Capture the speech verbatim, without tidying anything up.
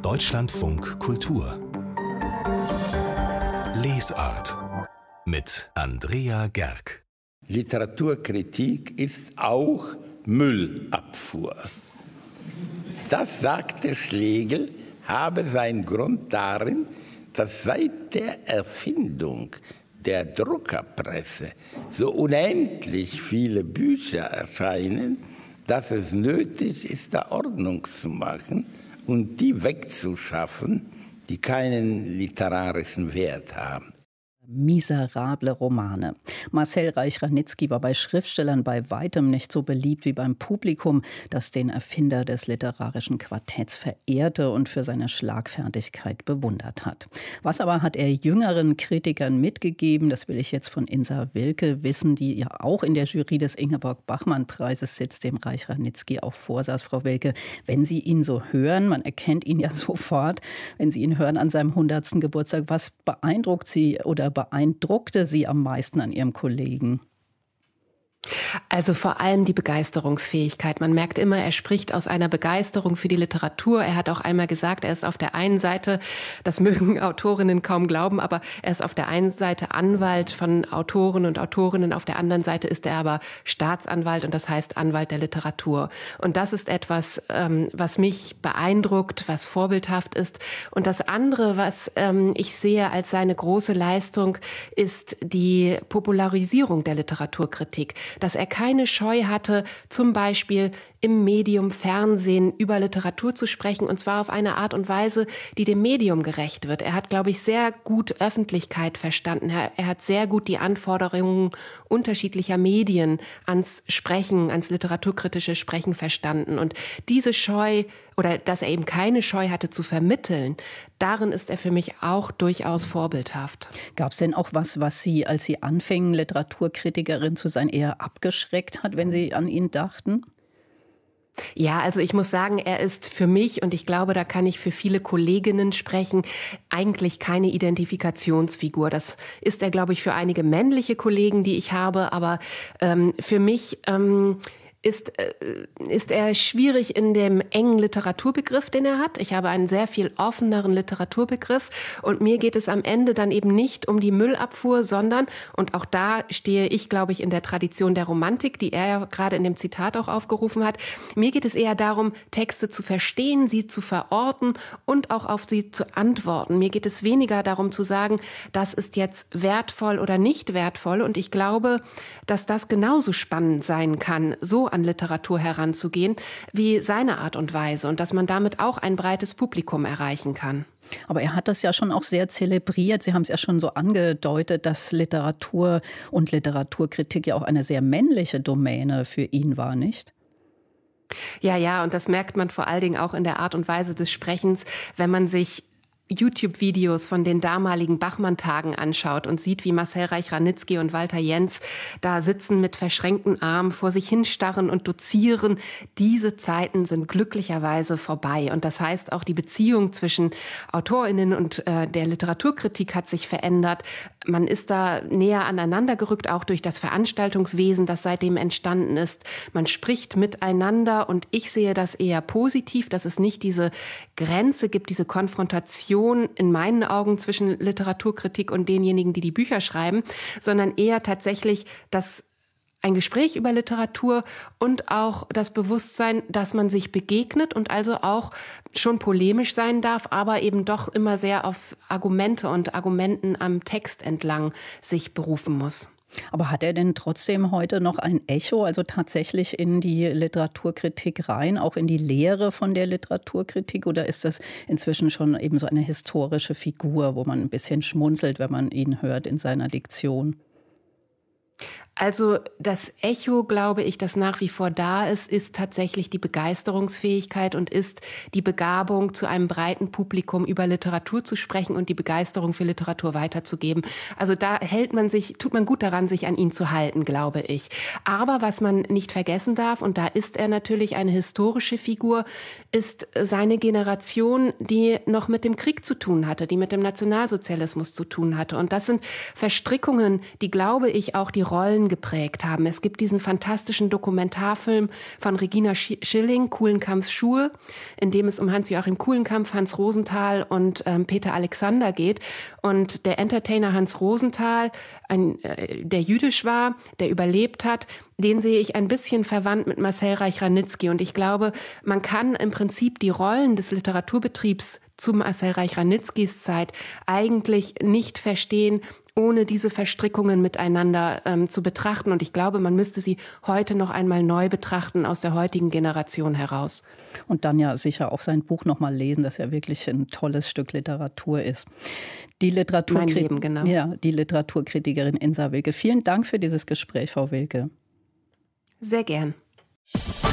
Deutschlandfunk Kultur Lesart mit Andrea Gerg. Literaturkritik ist auch Müllabfuhr. Das, sagte Schlegel, habe seinen Grund darin, dass seit der Erfindung der Druckerpresse so unendlich viele Bücher erscheinen, dass es nötig ist, da Ordnung zu machen und die wegzuschaffen, die keinen literarischen Wert haben. Miserable Romane. Marcel Reich-Ranitzky war bei Schriftstellern bei weitem nicht so beliebt wie beim Publikum, das den Erfinder des literarischen Quartetts verehrte und für seine Schlagfertigkeit bewundert hat. Was aber hat er jüngeren Kritikern mitgegeben? Das will ich jetzt von Insa Wilke wissen, die ja auch in der Jury des Ingeborg-Bachmann-Preises sitzt, dem Reich-Ranitzky auch vorsaß. Frau Wilke, wenn Sie ihn so hören, man erkennt ihn ja sofort, wenn Sie ihn hören an seinem hundertsten Geburtstag, was beeindruckt Sie oder beeindruckte Sie am meisten an Ihrem Kollegen? Also vor allem die Begeisterungsfähigkeit. Man merkt immer, er spricht aus einer Begeisterung für die Literatur. Er hat auch einmal gesagt, er ist auf der einen Seite, das mögen Autorinnen kaum glauben, aber er ist auf der einen Seite Anwalt von Autoren und Autorinnen, auf der anderen Seite ist er aber Staatsanwalt und das heißt Anwalt der Literatur. Und das ist etwas, ähm, was mich beeindruckt, was vorbildhaft ist. Und das andere, was ähm, ich sehe als seine große Leistung, ist die Popularisierung der Literaturkritik. Dass er keine Scheu hatte, zum Beispiel im Medium Fernsehen über Literatur zu sprechen, und zwar auf eine Art und Weise, die dem Medium gerecht wird. Er hat, glaube ich, sehr gut Öffentlichkeit verstanden. Er, er hat sehr gut die Anforderungen unterschiedlicher Medien ans Sprechen, ans literaturkritische Sprechen verstanden. Und diese Scheu, oder dass er eben keine Scheu hatte zu vermitteln, darin ist er für mich auch durchaus vorbildhaft. Gab es denn auch was, was Sie, als Sie anfingen, Literaturkritikerin zu sein, eher abgeschreckt hat, wenn Sie an ihn dachten? Ja, also ich muss sagen, er ist für mich, und ich glaube, da kann ich für viele Kolleginnen sprechen, eigentlich keine Identifikationsfigur. Das ist er, glaube ich, für einige männliche Kollegen, die ich habe, aber ähm, für mich ähm, Ist, äh, ist er schwierig in dem engen Literaturbegriff, den er hat. Ich habe einen sehr viel offeneren Literaturbegriff und mir geht es am Ende dann eben nicht um die Müllabfuhr, sondern, und auch da stehe ich, glaube ich, in der Tradition der Romantik, die er ja gerade in dem Zitat auch aufgerufen hat, mir geht es eher darum, Texte zu verstehen, sie zu verorten und auch auf sie zu antworten. Mir geht es weniger darum zu sagen, das ist jetzt wertvoll oder nicht wertvoll, und ich glaube, dass das genauso spannend sein kann, so an Literatur heranzugehen, wie seine Art und Weise, und dass man damit auch ein breites Publikum erreichen kann. Aber er hat das ja schon auch sehr zelebriert. Sie haben es ja schon so angedeutet, dass Literatur und Literaturkritik ja auch eine sehr männliche Domäne für ihn war, nicht? Ja, ja, und das merkt man vor allen Dingen auch in der Art und Weise des Sprechens, wenn man sich YouTube-Videos von den damaligen Bachmann-Tagen anschaut und sieht, wie Marcel Reich-Ranitzky und Walter Jentz da sitzen mit verschränkten Armen, vor sich hinstarren und dozieren. Diese Zeiten sind glücklicherweise vorbei. Und das heißt, auch die Beziehung zwischen AutorInnen und äh, der Literaturkritik hat sich verändert. Man ist da näher aneinander gerückt, auch durch das Veranstaltungswesen, das seitdem entstanden ist. Man spricht miteinander, und ich sehe das eher positiv, dass es nicht diese Grenze gibt, diese Konfrontation in meinen Augen zwischen Literaturkritik und denjenigen, die die Bücher schreiben, sondern eher tatsächlich das ein Gespräch über Literatur und auch das Bewusstsein, dass man sich begegnet und also auch schon polemisch sein darf, aber eben doch immer sehr auf Argumente und Argumenten am Text entlang sich berufen muss. Aber hat er denn trotzdem heute noch ein Echo, also tatsächlich in die Literaturkritik rein, auch in die Lehre von der Literaturkritik? Oder ist das inzwischen schon eben so eine historische Figur, wo man ein bisschen schmunzelt, wenn man ihn hört in seiner Diktion? Also das Echo, glaube ich, das nach wie vor da ist, ist tatsächlich die Begeisterungsfähigkeit und ist die Begabung, zu einem breiten Publikum über Literatur zu sprechen und die Begeisterung für Literatur weiterzugeben. Also da hält man sich, tut man gut daran, sich an ihn zu halten, glaube ich. Aber was man nicht vergessen darf, und da ist er natürlich eine historische Figur, ist seine Generation, die noch mit dem Krieg zu tun hatte, die mit dem Nationalsozialismus zu tun hatte. Und das sind Verstrickungen, die, glaube ich, auch die Rollen eingeprägt haben. Es gibt diesen fantastischen Dokumentarfilm von Regina Schilling, Kulenkampfs Schuhe, in dem es um Hans-Joachim Kulenkampf, Hans Rosenthal und ähm, Peter Alexander geht. Und der Entertainer Hans Rosenthal, ein, äh, der jüdisch war, der überlebt hat, den sehe ich ein bisschen verwandt mit Marcel Reich-Ranitzky. Und ich glaube, man kann im Prinzip die Rollen des Literaturbetriebs zu Marcel Reich-Ranitzkys Zeit eigentlich nicht verstehen, ohne diese Verstrickungen miteinander ähm, zu betrachten. Und ich glaube, man müsste sie heute noch einmal neu betrachten aus der heutigen Generation heraus. Und dann ja sicher auch sein Buch noch mal lesen, das ja wirklich ein tolles Stück Literatur ist. Die Literaturkrit- mein Leben, genau. Ja, die Literaturkritikerin Insa Wilke. Vielen Dank für dieses Gespräch, Frau Wilke. Sehr gern.